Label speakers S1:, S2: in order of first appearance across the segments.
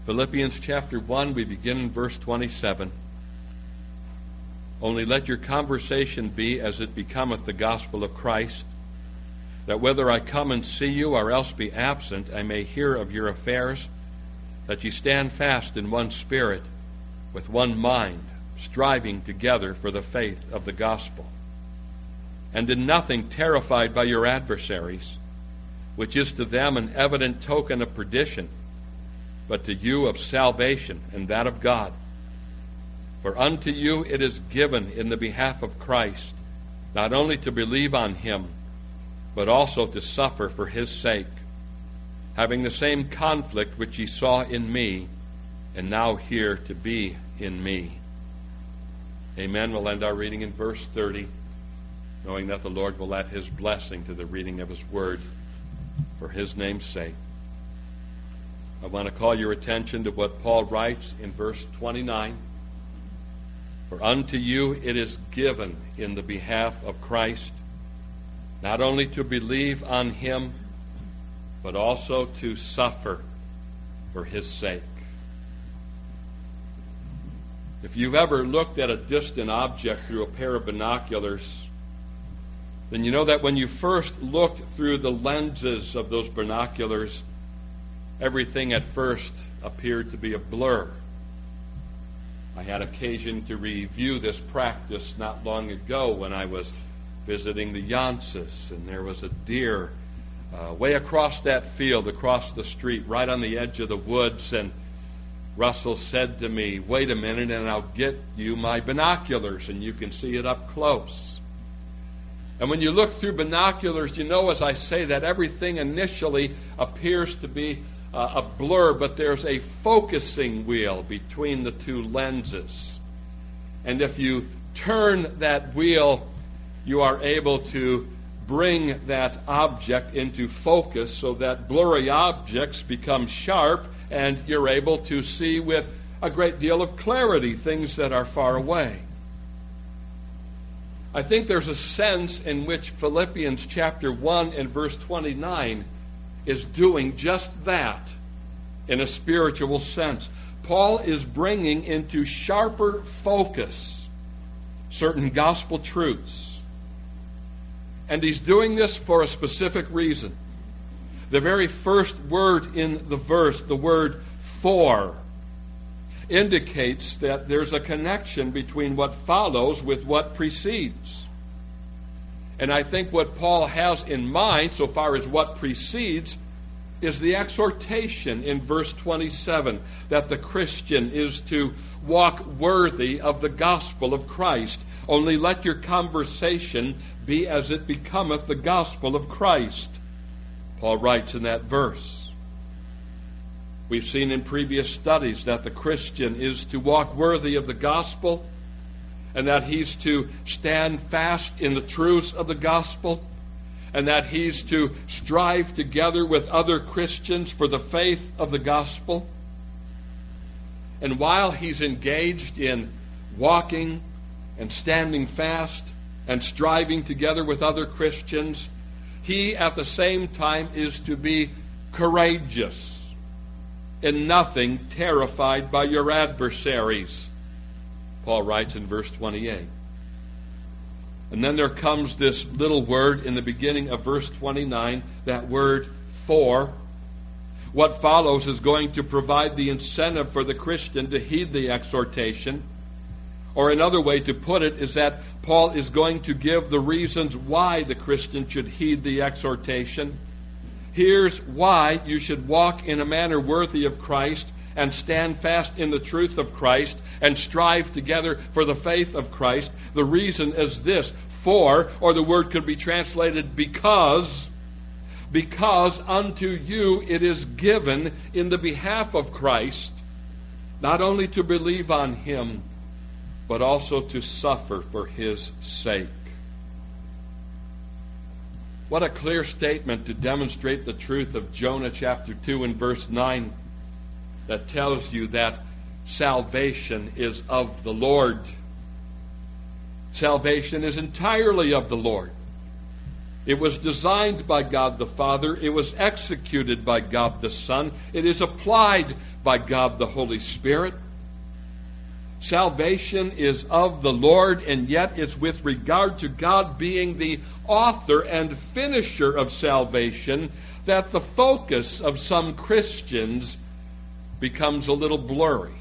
S1: Philippians chapter 1, we begin in verse 27. Only let your conversation be as it becometh the gospel of Christ, that whether I come and see you or else be absent, I may hear of your affairs, that ye stand fast in one spirit, with one mind, striving together for the faith of the gospel. And in nothing terrified by your adversaries, which is to them an evident token of perdition, but to you of salvation, and that of God. For unto you it is given in the behalf of Christ, not only to believe on him, but also to suffer for his sake, having the same conflict which ye saw in me, and now hear to be in me. Amen. We'll end our reading in verse 30, knowing that the Lord will add his blessing to the reading of his word for his name's sake. I want to call your attention to what Paul writes in verse 29. For unto you it is given in the behalf of Christ, not only to believe on him, but also to suffer for his sake. If you've ever looked at a distant object through a pair of binoculars, then you know that when you first looked through the lenses of those binoculars, everything at first appeared to be a blur. I had occasion to review this practice not long ago when I was visiting the Janses, and there was a deer way across that field, across the street, right on the edge of the woods, and Russell said to me, "Wait a minute and I'll get you my binoculars and you can see it up close." And when you look through binoculars, you know, as I say, that everything initially appears to be a blur, but there's a focusing wheel between the two lenses. And if you turn that wheel, you are able to bring that object into focus so that blurry objects become sharp and you're able to see with a great deal of clarity things that are far away. I think there's a sense in which Philippians chapter 1 and verse 29 is doing just that in a spiritual sense. Paul is bringing into sharper focus certain gospel truths. And he's doing this for a specific reason. The very first word in the verse, the word "for," indicates that there's a connection between what follows with what precedes. And I think what Paul has in mind, so far as what precedes, is the exhortation in verse 27 that the Christian is to walk worthy of the gospel of Christ. Only let your conversation be as it becometh the gospel of Christ, Paul writes in that verse. We've seen in previous studies that the Christian is to walk worthy of the gospel, and that he's to stand fast in the truths of the gospel, and that he's to strive together with other Christians for the faith of the gospel. And while he's engaged in walking and standing fast and striving together with other Christians, he at the same time is to be courageous, in nothing terrified by your adversaries, Paul writes in verse 28. And then there comes this little word in the beginning of verse 29, that word "for." What follows is going to provide the incentive for the Christian to heed the exhortation. Or another way to put it is that Paul is going to give the reasons why the Christian should heed the exhortation. Here's why you should walk in a manner worthy of Christ and stand fast in the truth of Christ and strive together for the faith of Christ. The reason is this: for, or the word could be translated because unto you it is given in the behalf of Christ, not only to believe on him, but also to suffer for his sake. What a clear statement to demonstrate the truth of Jonah chapter 2 and verse 9, that tells you that salvation is of the Lord. Salvation is entirely of the Lord. It was designed by God the Father. It was executed by God the Son. It is applied by God the Holy Spirit. Salvation is of the Lord, and yet it's with regard to God being the author and finisher of salvation that the focus of some Christians becomes a little blurry.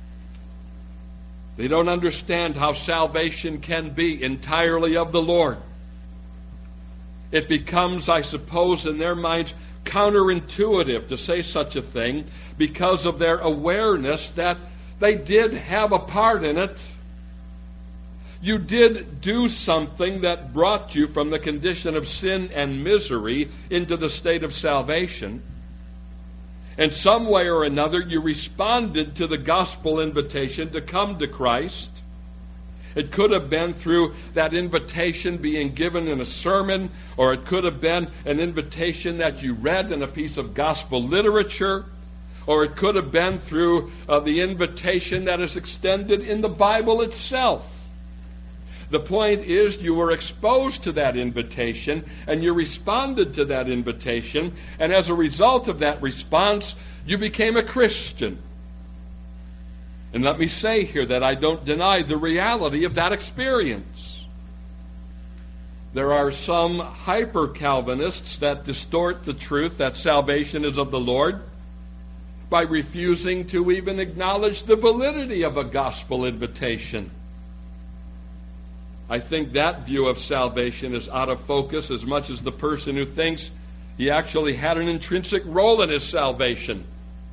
S1: They don't understand how salvation can be entirely of the Lord. It becomes, I suppose, in their minds, counterintuitive to say such a thing because of their awareness that they did have a part in it. You did do something that brought you from the condition of sin and misery into the state of salvation. In some way or another, you responded to the gospel invitation to come to Christ. It could have been through that invitation being given in a sermon, or it could have been an invitation that you read in a piece of gospel literature, or it could have been through the invitation that is extended in the Bible itself. The point is, you were exposed to that invitation, and you responded to that invitation, and as a result of that response, you became a Christian. And let me say here that I don't deny the reality of that experience. There are some hyper-Calvinists that distort the truth that salvation is of the Lord by refusing to even acknowledge the validity of a gospel invitation. I think that view of salvation is out of focus as much as the person who thinks he actually had an intrinsic role in his salvation.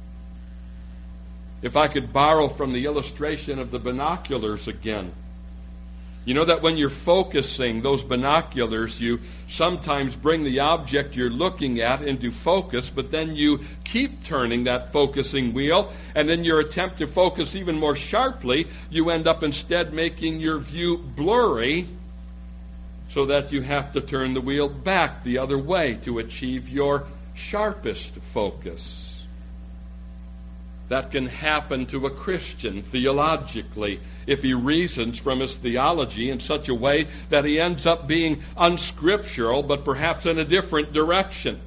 S1: If I could borrow from the illustration of the binoculars again. You know that when you're focusing those binoculars, you sometimes bring the object you're looking at into focus, but then you keep turning that focusing wheel, and in your attempt to focus even more sharply, you end up instead making your view blurry, so that you have to turn the wheel back the other way to achieve your sharpest focus. That can happen to a Christian theologically if he reasons from his theology in such a way that he ends up being unscriptural, but perhaps in a different direction.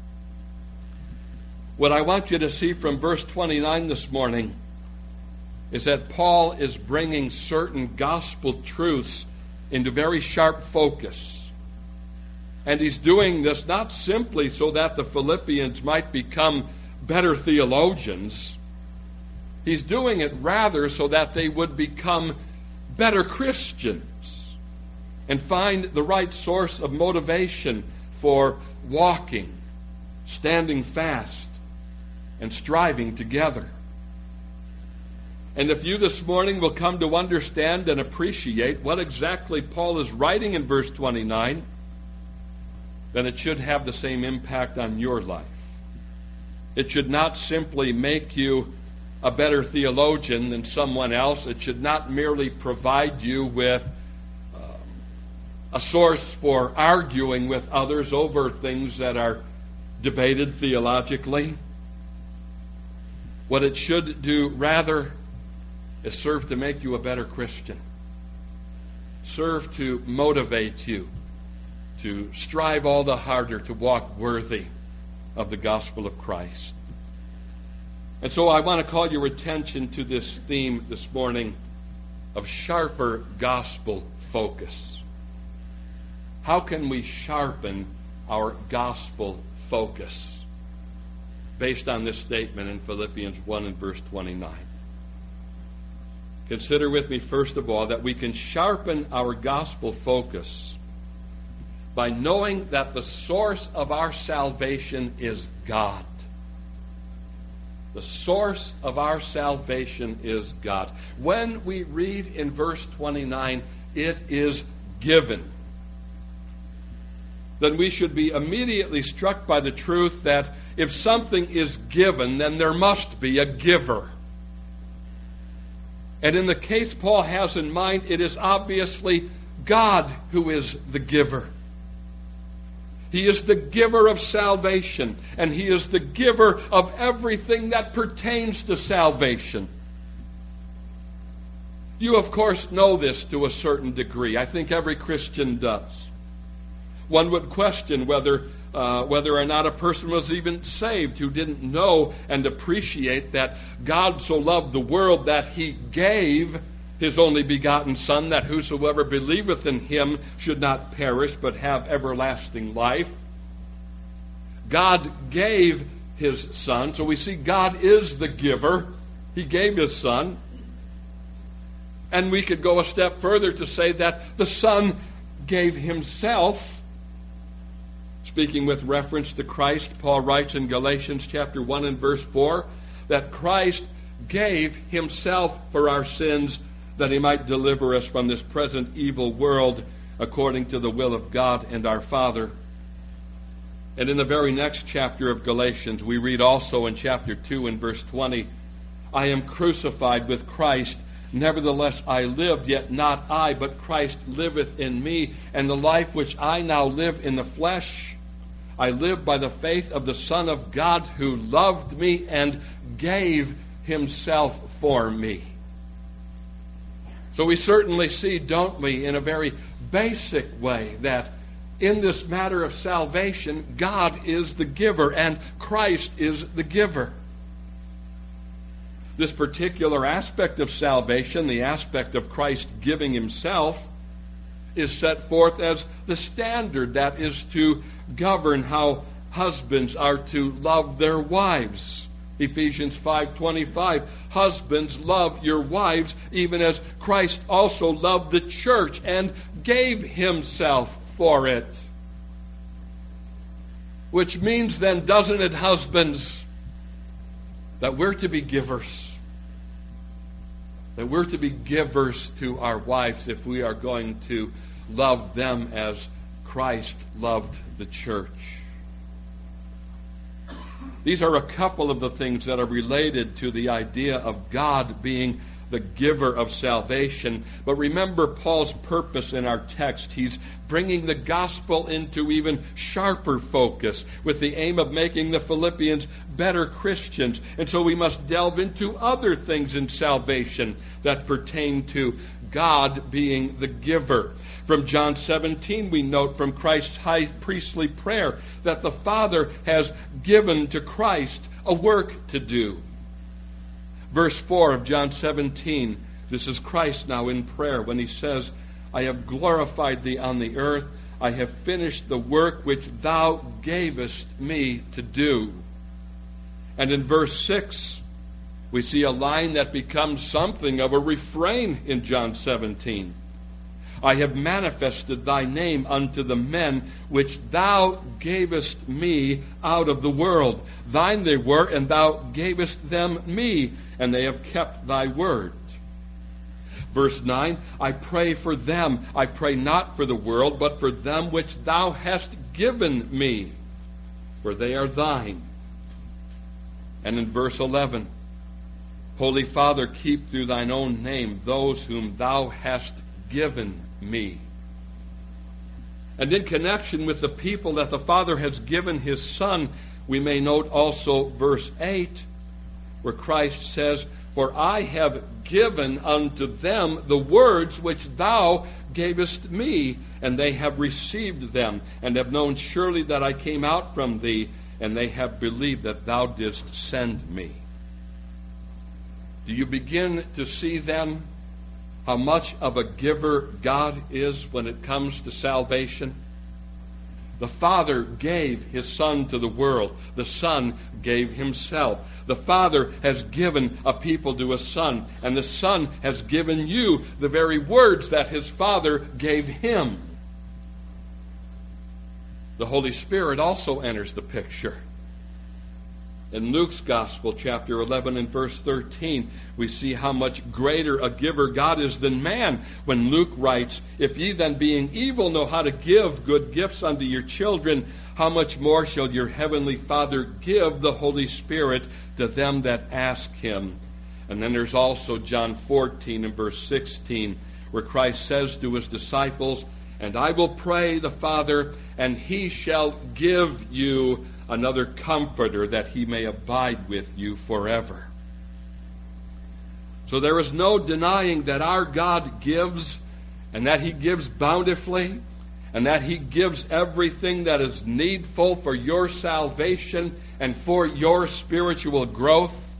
S1: What I want you to see from verse 29 this morning is that Paul is bringing certain gospel truths into very sharp focus. And he's doing this not simply so that the Philippians might become better theologians. He's doing it rather so that they would become better Christians and find the right source of motivation for walking, standing fast, and striving together. And if you this morning will come to understand and appreciate what exactly Paul is writing in verse 29, then it should have the same impact on your life. It should not simply make you a better theologian than someone else. It should not merely provide you with a source for arguing with others over things that are debated theologically. What it should do rather is serve to make you a better Christian. Serve to motivate you to strive all the harder to walk worthy of the gospel of Christ. And so I want to call your attention to this theme this morning of sharper gospel focus. How can we sharpen our gospel focus? Based on this statement in Philippians 1 and verse 29. Consider with me, first of all, that we can sharpen our gospel focus by knowing that the source of our salvation is God. The source of our salvation is God. When we read in verse 29, it is given, then we should be immediately struck by the truth that if something is given, then there must be a giver. And in the case Paul has in mind, it is obviously God who is the giver. He is the giver of salvation, and He is the giver of everything that pertains to salvation. You, of course, know this to a certain degree. I think every Christian does. One would question whether or not a person was even saved who didn't know and appreciate that God so loved the world that he gave his only begotten Son, that whosoever believeth in him should not perish but have everlasting life. God gave his Son, so we see God is the giver. He gave his Son. And we could go a step further to say that the Son gave himself. Speaking with reference to Christ, Paul writes in Galatians chapter 1 and verse 4 that Christ gave himself for our sins that he might deliver us from this present evil world according to the will of God and our Father. And in the very next chapter of Galatians, we read also in chapter 2 and verse 20, I am crucified with Christ. Nevertheless I live, yet not I, but Christ liveth in me. And the life which I now live in the flesh, I live by the faith of the Son of God, who loved me and gave himself for me. So we certainly see, don't we, in a very basic way, that in this matter of salvation, God is the giver and Christ is the giver. This particular aspect of salvation, the aspect of Christ giving himself, is set forth as the standard that is to govern how husbands are to love their wives. Ephesians 5:25, husbands, love your wives, even as Christ also loved the church and gave himself for it. Which means then, doesn't it, husbands, that we're to be givers? That we're to be givers to our wives if we are going to love them as Christ loved the church. These are a couple of the things that are related to the idea of God being the giver of salvation. But remember Paul's purpose in our text. He's bringing the gospel into even sharper focus with the aim of making the Philippians better Christians. And so we must delve into other things in salvation that pertain to God being the giver. From John 17, we note from Christ's high priestly prayer that the Father has given to Christ a work to do. Verse 4 of John 17, this is Christ now in prayer when he says, I have glorified thee on the earth. I have finished the work which thou gavest me to do. And in verse 6, we see a line that becomes something of a refrain in John 17. I have manifested thy name unto the men which thou gavest me out of the world. Thine they were, and thou gavest them me, and they have kept thy word. Verse 9, I pray for them. I pray not for the world, but for them which thou hast given me, for they are thine. And in verse 11, Holy Father, keep through thine own name those whom thou hast given me. And in connection with the people that the Father has given his Son, we may note also verse 8, where Christ says, For I have given unto them the words which thou gavest me, and they have received them, and have known surely that I came out from thee, and they have believed that thou didst send me. Do you begin to see then how much of a giver God is when it comes to salvation? The Father gave his Son to the world. The Son gave himself. The Father has given a people to a Son, and the Son has given you the very words that his Father gave him. The Holy Spirit also enters the picture. In Luke's Gospel, chapter 11 and verse 13, we see how much greater a giver God is than man when Luke writes, If ye then being evil know how to give good gifts unto your children, how much more shall your heavenly Father give the Holy Spirit to them that ask him? And then there's also John 14 and verse 16, where Christ says to his disciples, And I will pray the Father, and he shall give you another comforter, that he may abide with you forever. So there is no denying that our God gives, and that he gives bountifully, and that He gives everything that is needful for your salvation and for your spiritual growth.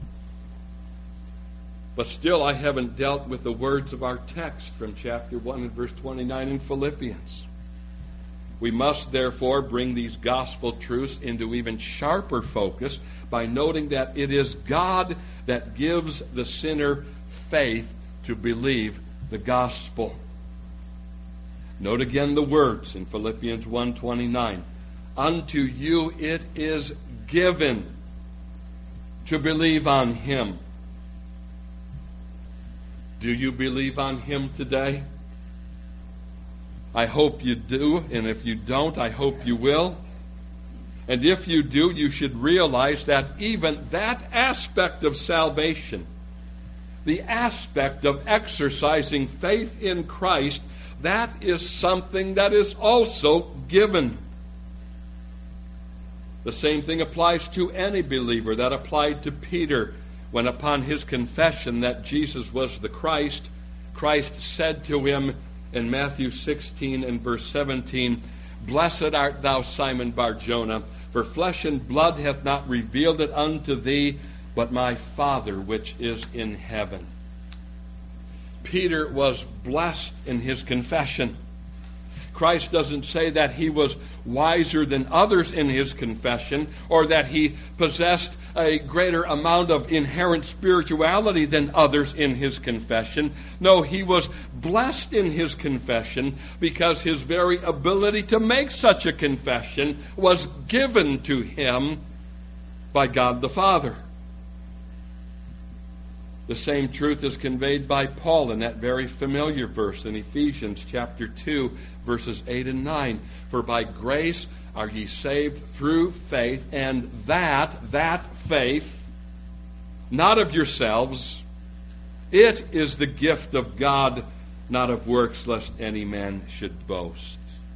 S1: But still, I haven't dealt with the words of our text from chapter 1 and verse 29 in Philippians. We must therefore bring these gospel truths into even sharper focus by noting that it is God that gives the sinner faith to believe the gospel. Note again the words in Philippians 1:29. Unto you it is given to believe on Him. Do you believe on Him today? I hope you do, and if you don't, I hope you will. And if you do, you should realize that even that aspect of salvation, the aspect of exercising faith in Christ, that is something that is also given. The same thing applies to any believer. That applied to Peter when upon his confession that Jesus was the Christ, Christ said to him in Matthew 16 and verse 17, Blessed art thou, Simon Bar-Jonah, for flesh and blood hath not revealed it unto thee, but my Father which is in heaven. Peter was blessed in his confession. Christ doesn't say that he was wiser than others in his confession, or that he possessed a greater amount of inherent spirituality than others in his confession. No, he was blessed in his confession because his very ability to make such a confession was given to him by God the Father. The same truth is conveyed by Paul in that very familiar verse in Ephesians chapter 2, verses 8 and 9. For by grace are ye saved through faith, and that faith, not of yourselves, it is the gift of God, not of works, lest any man should boast.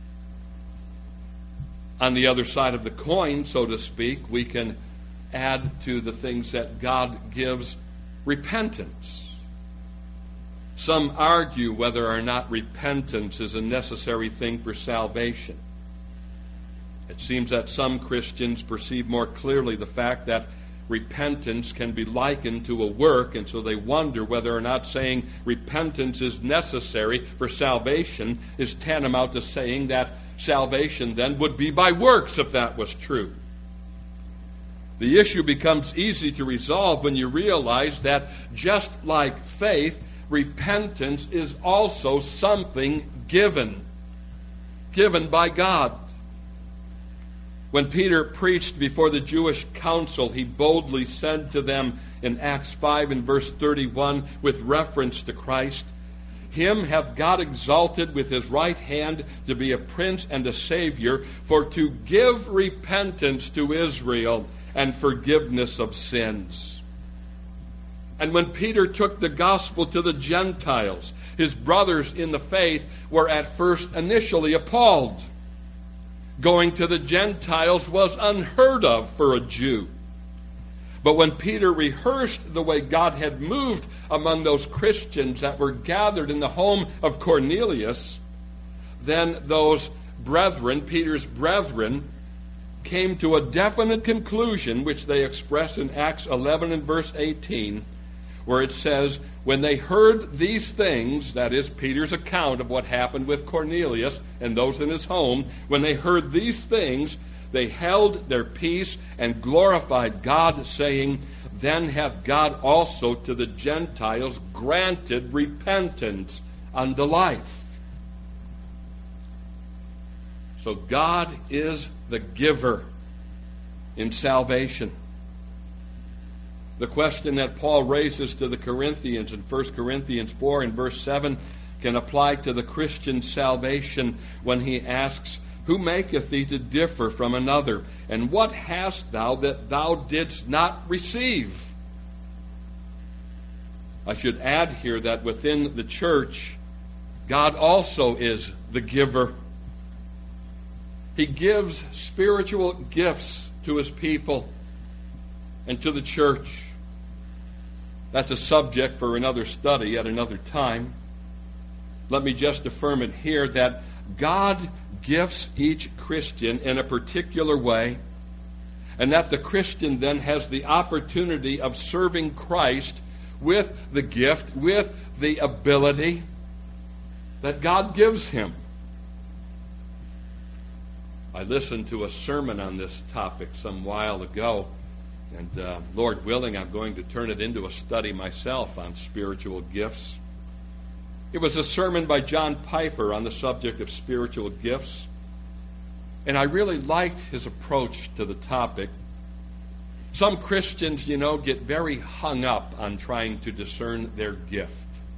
S1: On the other side of the coin, so to speak, we can add to the things that God gives repentance. Some argue whether or not repentance is a necessary thing for salvation. It seems that some Christians perceive more clearly the fact that repentance can be likened to a work, and so they wonder whether or not saying repentance is necessary for salvation is tantamount to saying that salvation then would be by works, if that was true. The issue becomes easy to resolve when you realize that just like faith, repentance is also something given by God. When Peter preached before the Jewish council, he boldly said to them in Acts 5 and verse 31 with reference to Christ, Him hath God exalted with His right hand to be a prince and a savior, for to give repentance to Israel and forgiveness of sins. And when Peter took the gospel to the Gentiles, his brothers in the faith were at first initially appalled. Going to the Gentiles was unheard of for a Jew. But when Peter rehearsed the way God had moved among those Christians that were gathered in the home of Cornelius, then those brethren, Peter's brethren, came to a definite conclusion, which they express in Acts 11 and verse 18, where it says, when they heard these things, that is Peter's account of what happened with Cornelius and those in his home, when they heard these things, they held their peace and glorified God, saying, Then hath God also to the Gentiles granted repentance unto life. So God is the giver in salvation. The question that Paul raises to the Corinthians in 1 Corinthians 4 and verse 7 can apply to the Christian's salvation when he asks, Who maketh thee to differ from another? And what hast thou that thou didst not receive? I should add here that within the church, God also is the giver. He gives spiritual gifts to His people and to the church. That's a subject for another study at another time. Let me just affirm it here that God gifts each Christian in a particular way, and that the Christian then has the opportunity of serving Christ with the gift, with the ability that God gives him. I listened to a sermon on this topic some while ago, and Lord willing, I'm going to turn it into a study myself on spiritual gifts. It was a sermon by John Piper on the subject of spiritual gifts, and I really liked his approach to the topic. Some Christians, get very hung up on trying to discern their gift.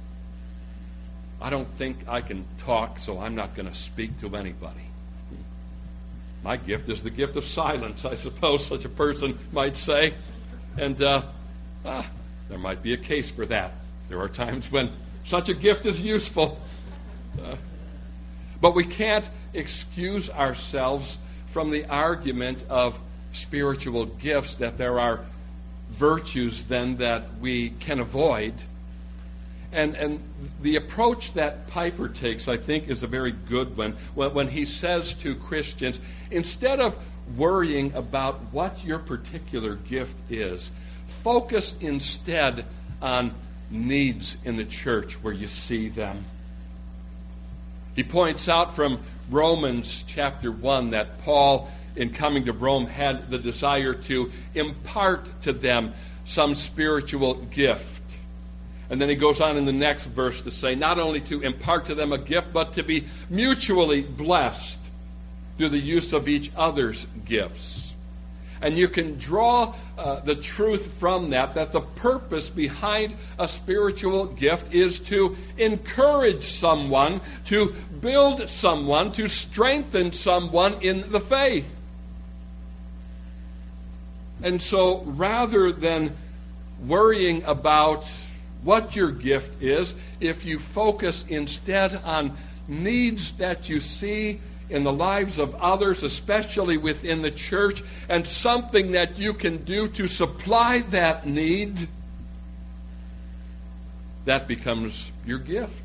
S1: I don't think I can talk, so I'm not going to speak to anybody. My gift is the gift of silence, I suppose such a person might say. And there might be a case for that. There are times when such a gift is useful. But we can't excuse ourselves from the argument of spiritual gifts, that there are virtues then that we can avoid. And the approach that Piper takes, I think, is a very good one when he says to Christians, instead of worrying about what your particular gift is, focus instead on needs in the church where you see them. He points out from Romans chapter 1 that Paul, in coming to Rome, had the desire to impart to them some spiritual gift. And then he goes on in the next verse to say, not only to impart to them a gift, but to be mutually blessed through the use of each other's gifts. And you can draw the truth from that the purpose behind a spiritual gift is to encourage someone, to build someone, to strengthen someone in the faith. And so rather than worrying about what your gift is, if you focus instead on needs that you see in the lives of others, especially within the church, and something that you can do to supply that need, that becomes your gift.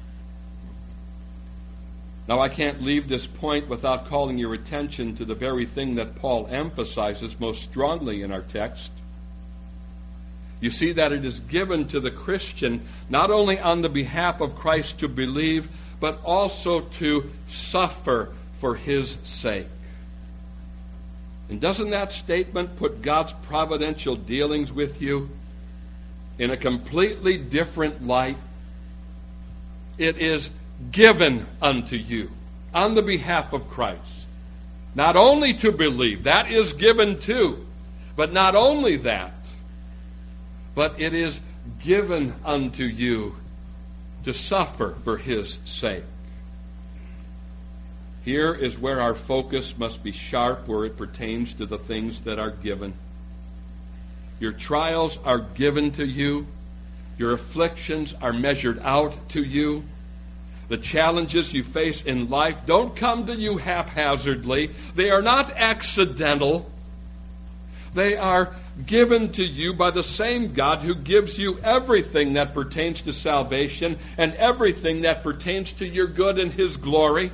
S1: Now, I can't leave this point without calling your attention to the very thing that Paul emphasizes most strongly in our text. You see that it is given to the Christian not only on the behalf of Christ to believe, but also to suffer for his sake. And doesn't that statement put God's providential dealings with you in a completely different light? It is given unto you on the behalf of Christ. Not only to believe, that is given too, but not only that, but it is given unto you to suffer for his sake. Here is where our focus must be sharp, where it pertains to the things that are given. Your trials are given to you. Your afflictions are measured out to you. The challenges you face in life don't come to you haphazardly. They are not accidental. They are given to you by the same God who gives you everything that pertains to salvation and everything that pertains to your good and his glory.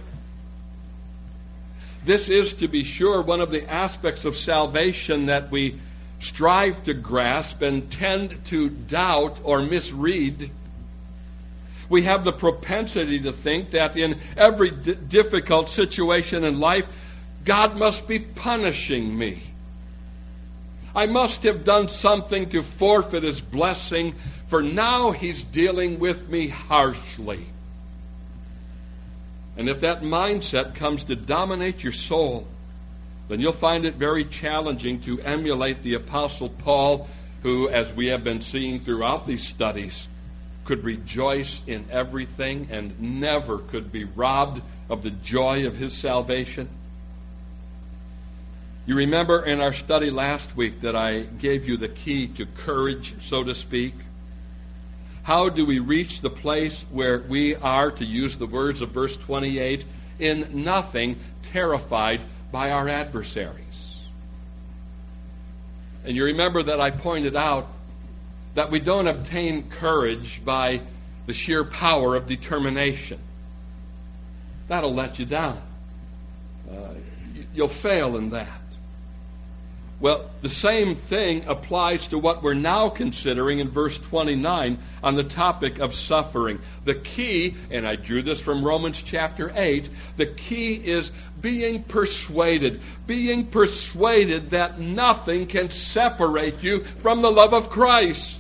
S1: This is, to be sure, one of the aspects of salvation that we strive to grasp and tend to doubt or misread. We have the propensity to think that in every difficult situation in life, God must be punishing me. I must have done something to forfeit his blessing, for now he's dealing with me harshly. And if that mindset comes to dominate your soul, then you'll find it very challenging to emulate the Apostle Paul, who, as we have been seeing throughout these studies, could rejoice in everything and never could be robbed of the joy of his salvation. You remember in our study last week that I gave you the key to courage, so to speak. How do we reach the place where we are, to use the words of verse 28, in nothing terrified by our adversaries? And you remember that I pointed out that we don't obtain courage by the sheer power of determination. that'll let you down. You'll fail in that. Well, the same thing applies to what we're now considering in verse 29 on the topic of suffering. The key, and I drew this from Romans chapter 8, the key is being persuaded that nothing can separate you from the love of Christ.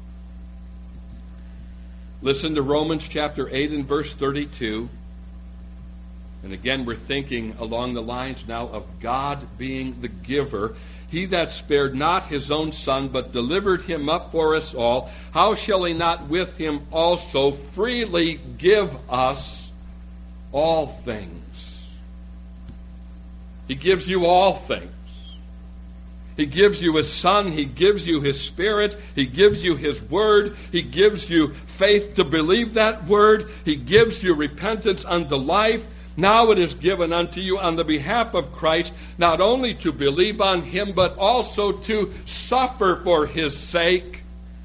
S1: Listen to Romans chapter 8 and verse 32. And again, we're thinking along the lines now of God being the giver. He that spared not his own Son, but delivered him up for us all, how shall he not with him also freely give us all things? He gives you all things. He gives you his Son. He gives you his Spirit. He gives you his Word. He gives you faith to believe that Word. He gives you repentance unto life. Now it is given unto you on the behalf of Christ, not only to believe on him, but also to suffer for his sake.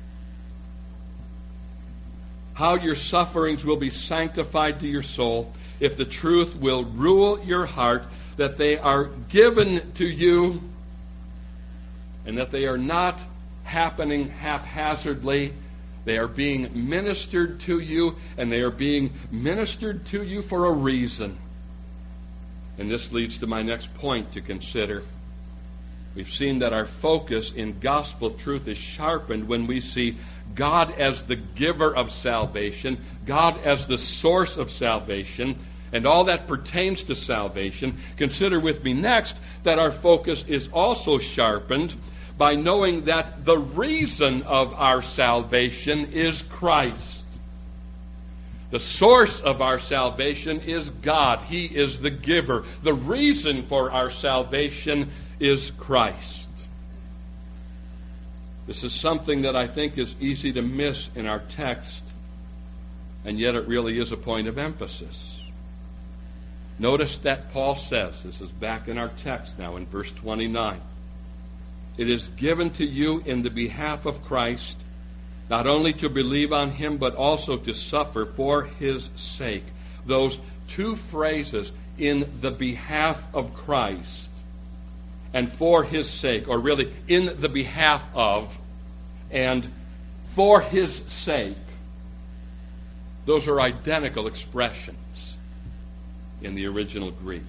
S1: How your sufferings will be sanctified to your soul, if the truth will rule your heart, that they are given to you, and that they are not happening haphazardly. They are being ministered to you, and they are being ministered to you for a reason. And this leads to my next point to consider. We've seen that our focus in gospel truth is sharpened when we see God as the giver of salvation, God as the source of salvation, and all that pertains to salvation. Consider with me next that our focus is also sharpened by knowing that the reason of our salvation is Christ. The source of our salvation is God. He is the giver. The reason for our salvation is Christ. This is something that I think is easy to miss in our text, and yet it really is a point of emphasis. Notice that Paul says, this is back in our text now in verse 29, it is given to you in the behalf of Christ, not only to believe on him, but also to suffer for his sake. Those two phrases, in the behalf of Christ and for his sake, or really in the behalf of and for his sake, those are identical expressions in the original Greek.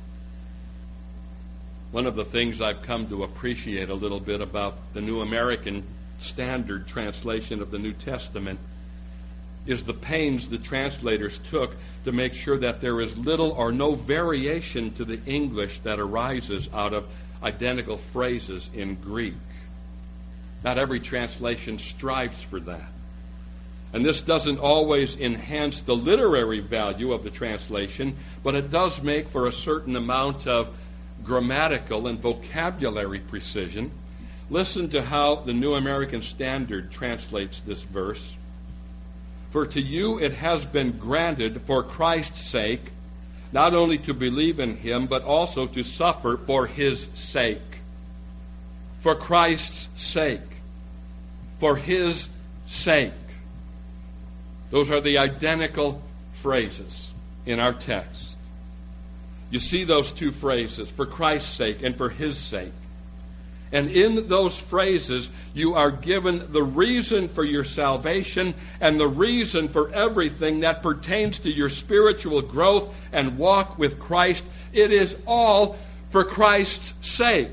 S1: One of the things I've come to appreciate a little bit about the New American Standard translation of the New Testament is the pains the translators took to make sure that there is little or no variation to the English that arises out of identical phrases in Greek. Not every translation strives for that. And this doesn't always enhance the literary value of the translation, but it does make for a certain amount of grammatical and vocabulary precision. Listen to how the New American Standard translates this verse. For to you it has been granted for Christ's sake, not only to believe in him, but also to suffer for his sake. For Christ's sake. For his sake. Those are the identical phrases in our text. You see those two phrases, for Christ's sake and for his sake. And in those phrases, you are given the reason for your salvation and the reason for everything that pertains to your spiritual growth and walk with Christ. It is all for Christ's sake.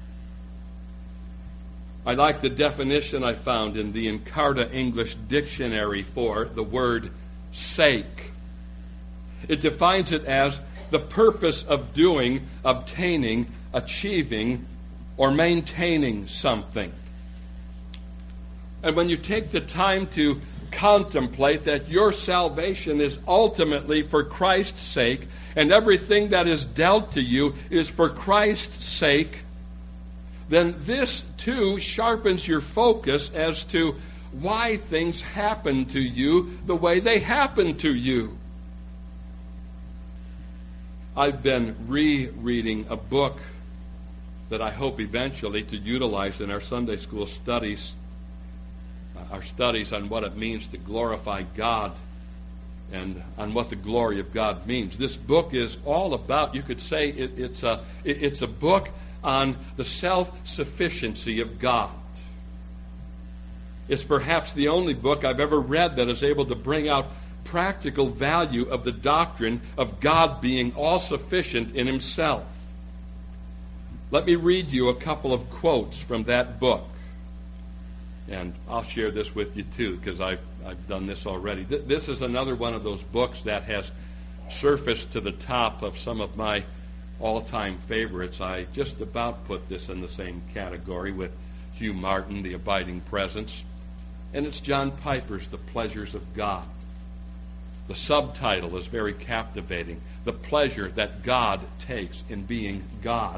S1: I like the definition I found in the Encarta English Dictionary for the word sake. It defines it as the purpose of doing, obtaining, achieving, or maintaining something. And when you take the time to contemplate that your salvation is ultimately for Christ's sake, and everything that is dealt to you is for Christ's sake, then this too sharpens your focus as to why things happen to you the way they happen to you. I've been rereading a book that I hope eventually to utilize in our Sunday school studies, our studies on what it means to glorify God. and on what the glory of God means. This book is all about, you could say it's a book on the self-sufficiency of God. It's perhaps the only book I've ever read that is able to bring out practical value of the doctrine of God being all-sufficient in himself. Let me read you a couple of quotes from that book. And I'll share this with you too, because I've done this already. This is another one of those books that has surfaced to the top of some of my all-time favorites. I just about put this in the same category with Hugh Martin, The Abiding Presence. And it's John Piper's The Pleasures of God. The subtitle is very captivating. The pleasure that God takes in being God.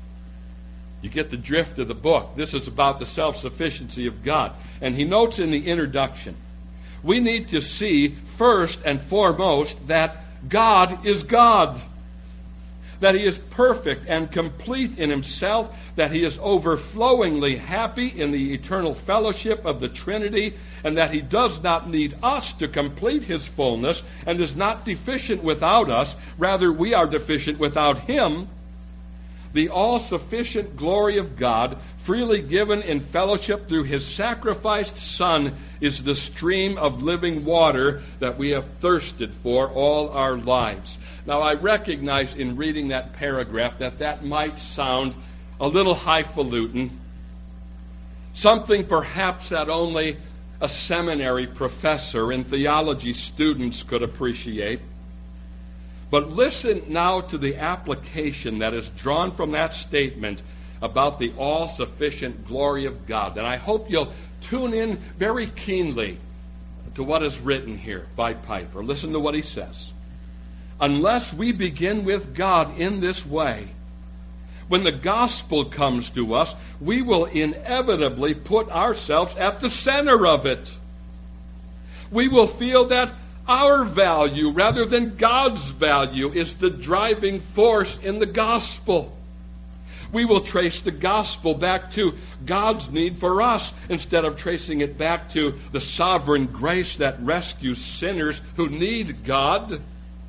S1: You get the drift of the book. This is about the self-sufficiency of God. And he notes in the introduction, we need to see first and foremost that God is God. That he is perfect and complete in himself, that he is overflowingly happy in the eternal fellowship of the Trinity, and that he does not need us to complete his fullness and is not deficient without us. Rather, we are deficient without him. The all-sufficient glory of God, freely given in fellowship through his sacrificed Son, is the stream of living water that we have thirsted for all our lives. Now, I recognize in reading that paragraph that might sound a little highfalutin, something perhaps that only a seminary professor and theology students could appreciate. But listen now to the application that is drawn from that statement about the all-sufficient glory of God. And I hope you'll tune in very keenly to what is written here by Piper. Listen to what he says. Unless we begin with God in this way, when the gospel comes to us, we will inevitably put ourselves at the center of it. We will feel that our value, rather than God's value, is the driving force in the gospel. We will trace the gospel back to God's need for us instead of tracing it back to the sovereign grace that rescues sinners who need God.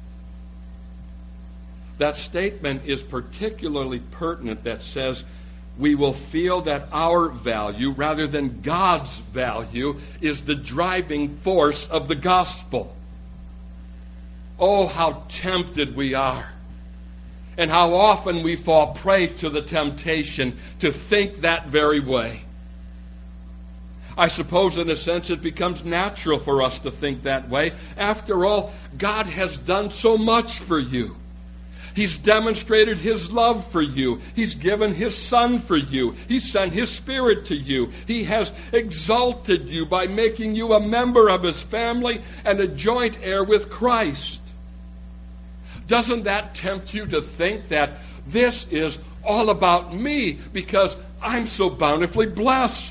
S1: That statement is particularly pertinent that says we will feel that our value, rather than God's value, is the driving force of the gospel. Oh, how tempted we are, and how often we fall prey to the temptation to think that very way. I suppose, in a sense, it becomes natural for us to think that way. After all, God has done so much for you. He's demonstrated his love for you. He's given his Son for you. He sent his Spirit to you. He has exalted you by making you a member of his family and a joint heir with Christ. Doesn't that tempt you to think that this is all about me because I'm so bountifully blessed?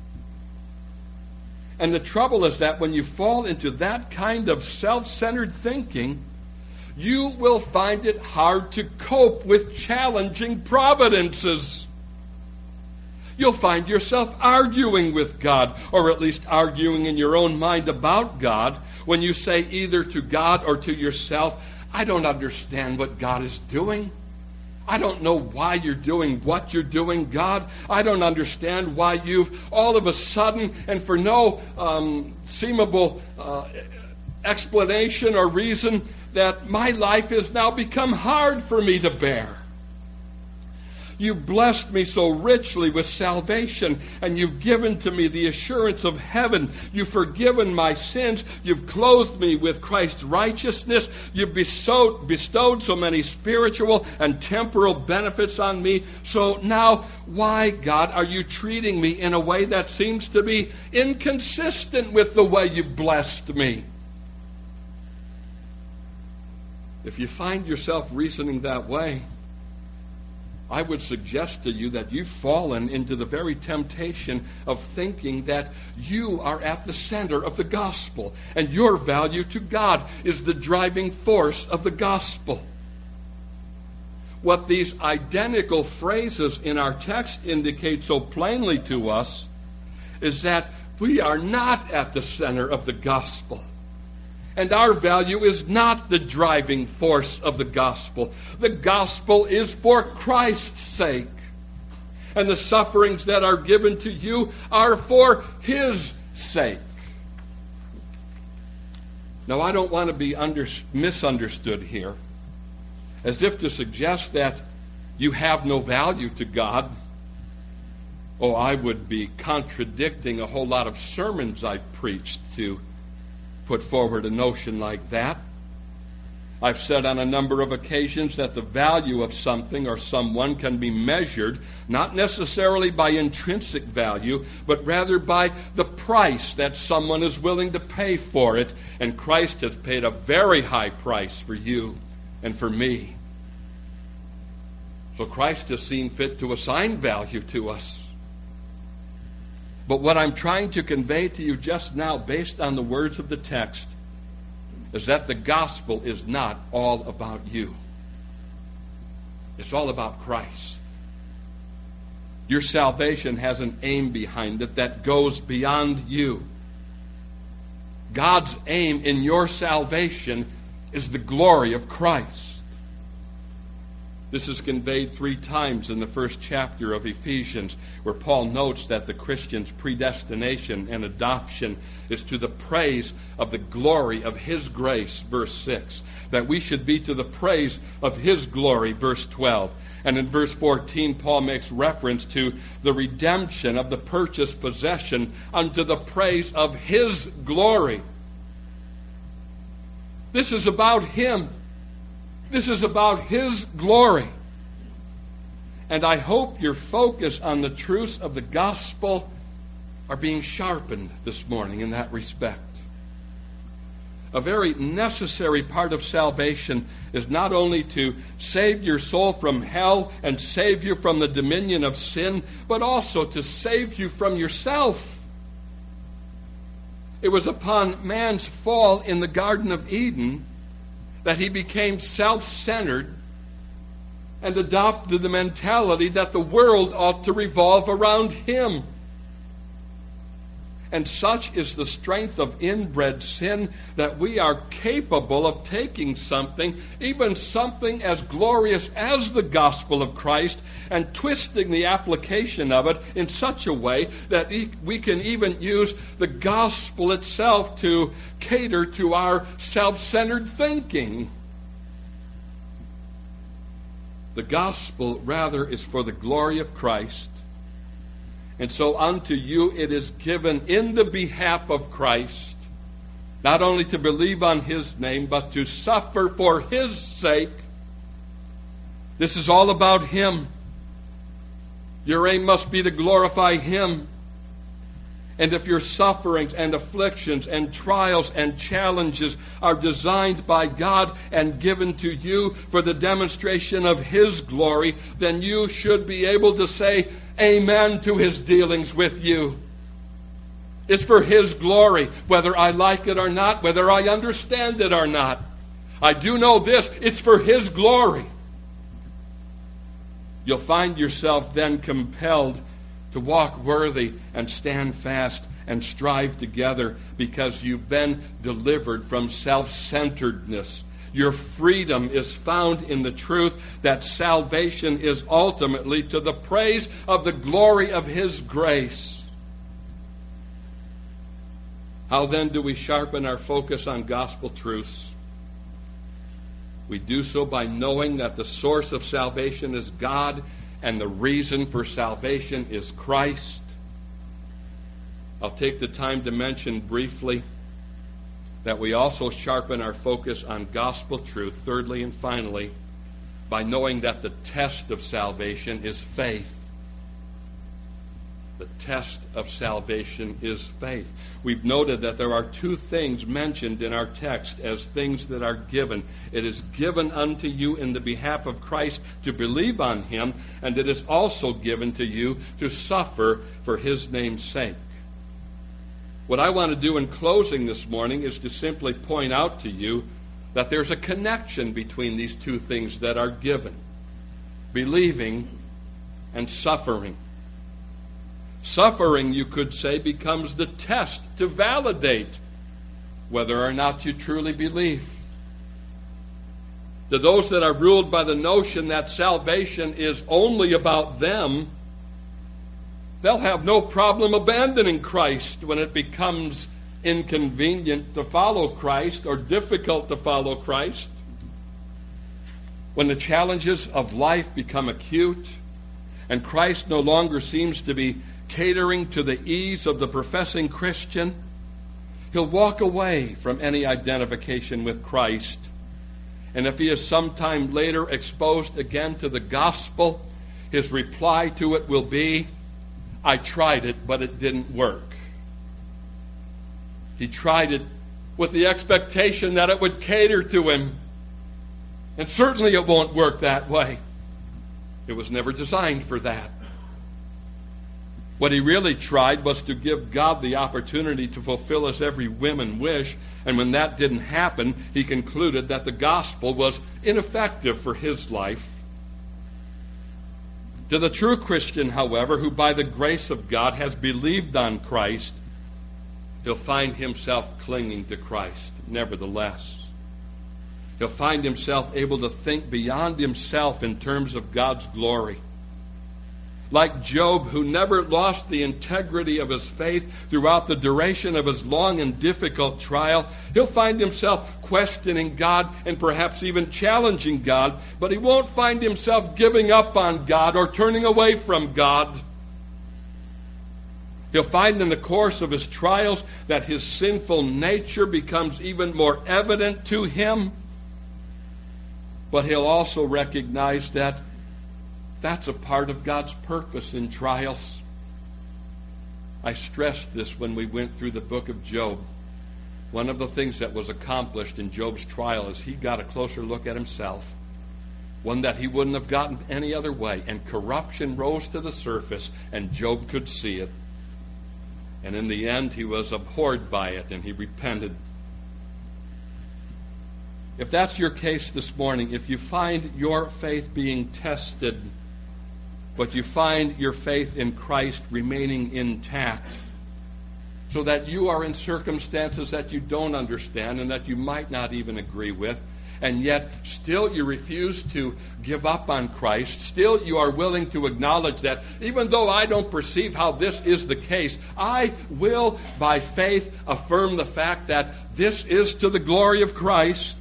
S1: And the trouble is that when you fall into that kind of self-centered thinking, you will find it hard to cope with challenging providences. You'll find yourself arguing with God, or at least arguing in your own mind about God, when you say either to God or to yourself, I don't understand what God is doing. I don't know why you're doing what you're doing, God. I don't understand why you've all of a sudden, and for no seemable explanation or reason, that my life has now become hard for me to bear. You've blessed me so richly with salvation, and you've given to me the assurance of heaven. You've forgiven my sins. You've clothed me with Christ's righteousness. You've bestowed so many spiritual and temporal benefits on me. So now, why, God, are you treating me in a way that seems to be inconsistent with the way you've blessed me? If you find yourself reasoning that way, I would suggest to you that you've fallen into the very temptation of thinking that you are at the center of the gospel and your value to God is the driving force of the gospel. What these identical phrases in our text indicate so plainly to us is that we are not at the center of the gospel. And our value is not the driving force of the gospel. The gospel is for Christ's sake. And the sufferings that are given to you are for His sake. Now, I don't want to be misunderstood here, as if to suggest that you have no value to God. Oh, I would be contradicting a whole lot of sermons I've preached to put forward a notion like that. I've said on a number of occasions that the value of something or someone can be measured not necessarily by intrinsic value, but rather by the price that someone is willing to pay for it. And Christ has paid a very high price for you and for me. So Christ has seen fit to assign value to us. But what I'm trying to convey to you just now, based on the words of the text, is that the gospel is not all about you. It's all about Christ. Your salvation has an aim behind it that goes beyond you. God's aim in your salvation is the glory of Christ. This is conveyed 3 times in the first chapter of Ephesians, where Paul notes that the Christian's predestination and adoption is to the praise of the glory of His grace, verse 6. That we should be to the praise of His glory, verse 12. And in verse 14, Paul makes reference to the redemption of the purchased possession unto the praise of His glory. This is about Him. This is about His glory. And I hope your focus on the truths of the gospel are being sharpened this morning in that respect. A very necessary part of salvation is not only to save your soul from hell and save you from the dominion of sin, but also to save you from yourself. It was upon man's fall in the Garden of Eden that he became self-centered and adopted the mentality that the world ought to revolve around him. And such is the strength of inbred sin that we are capable of taking something, even something as glorious as the gospel of Christ, and twisting the application of it in such a way that we can even use the gospel itself to cater to our self-centered thinking. The gospel, rather, is for the glory of Christ. And so unto you it is given in the behalf of Christ, not only to believe on His name, but to suffer for His sake. This is all about Him. Your aim must be to glorify Him. And if your sufferings and afflictions and trials and challenges are designed by God and given to you for the demonstration of His glory, then you should be able to say amen to His dealings with you. It's for His glory, whether I like it or not, whether I understand it or not. I do know this, it's for His glory. You'll find yourself then compelled to walk worthy and stand fast and strive together, because you've been delivered from self-centeredness. Your freedom is found in the truth that salvation is ultimately to the praise of the glory of His grace. How then do we sharpen our focus on gospel truths? We do so by knowing that the source of salvation is God, and the reason for salvation is Christ. I'll take the time to mention briefly that we also sharpen our focus on gospel truth, thirdly and finally, by knowing that the test of salvation is faith. The test of salvation is faith. We've noted that there are 2 things mentioned in our text as things that are given. It is given unto you in the behalf of Christ to believe on Him, and it is also given to you to suffer for His name's sake. What I want to do in closing this morning is to simply point out to you that there's a connection between these 2 things that are given: believing and suffering. Suffering, you could say, becomes the test to validate whether or not you truly believe. To those that are ruled by the notion that salvation is only about them, they'll have no problem abandoning Christ when it becomes inconvenient to follow Christ or difficult to follow Christ. When the challenges of life become acute and Christ no longer seems to be catering to the ease of the professing Christian, he'll walk away from any identification with Christ. And if he is sometime later exposed again to the gospel, his reply to it will be, I tried it, but it didn't work. He tried it with the expectation that it would cater to him. And certainly it won't work that way. It was never designed for that. What he really tried was to give God the opportunity to fulfill his every whim and wish, and when that didn't happen, he concluded that the gospel was ineffective for his life. To the true Christian, however, who by the grace of God has believed on Christ, he'll find himself clinging to Christ nevertheless. He'll find himself able to think beyond himself in terms of God's glory. Like Job, who never lost the integrity of his faith throughout the duration of his long and difficult trial, he'll find himself questioning God and perhaps even challenging God, but he won't find himself giving up on God or turning away from God. He'll find in the course of his trials that his sinful nature becomes even more evident to him, but he'll also recognize that that's a part of God's purpose in trials. I stressed this when we went through the book of Job. One of the things that was accomplished in Job's trial is he got a closer look at himself, one that he wouldn't have gotten any other way, and corruption rose to the surface, and Job could see it. And in the end, he was abhorred by it, and he repented. If that's your case this morning, if you find your faith being tested, but you find your faith in Christ remaining intact, so that you are in circumstances that you don't understand and that you might not even agree with, and yet still you refuse to give up on Christ, still you are willing to acknowledge that even though I don't perceive how this is the case, I will by faith affirm the fact that this is to the glory of Christ.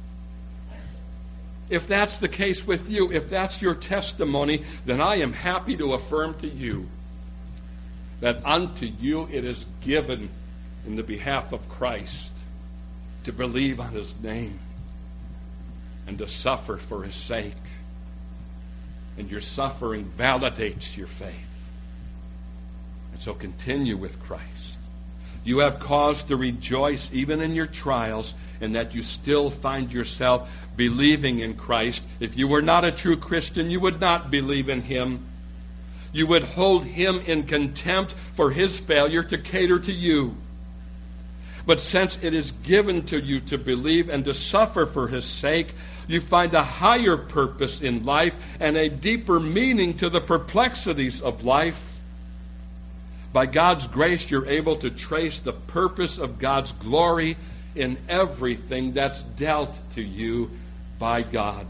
S1: If that's the case with you, if that's your testimony, then I am happy to affirm to you that unto you it is given in the behalf of Christ to believe on his name and to suffer for his sake. And your suffering validates your faith. And so continue with Christ. You have cause to rejoice even in your trials, and that you still find yourself believing in Christ. If you were not a true Christian, you would not believe in him. You would hold him in contempt for his failure to cater to you. But since it is given to you to believe and to suffer for his sake, you find a higher purpose in life and a deeper meaning to the perplexities of life. By God's grace, you're able to trace the purpose of God's glory in everything that's dealt to you by God.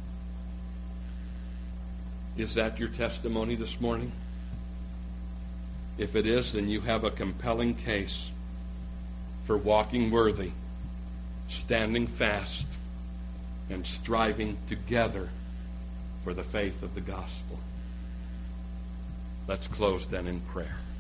S1: Is that your testimony this morning? If it is, then you have a compelling case for walking worthy, standing fast, and striving together for the faith of the gospel. Let's close then in prayer.